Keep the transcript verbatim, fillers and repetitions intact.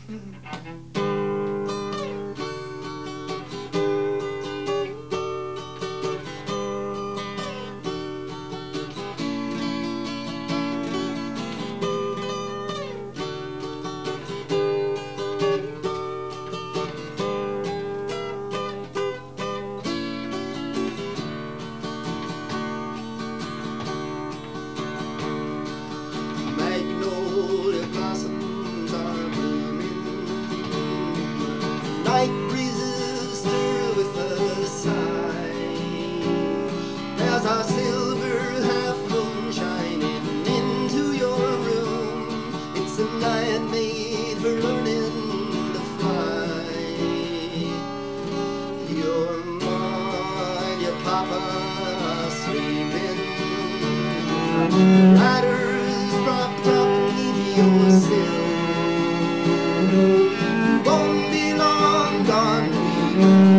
Magnolia blossoms are blooming. Night breezes stir with a sigh. There's our silver half moon shining into your room. It's a night made for learning to fly. Your ma and your papa are sleeping. Riders propped up beneath your sill. Won't be long gone.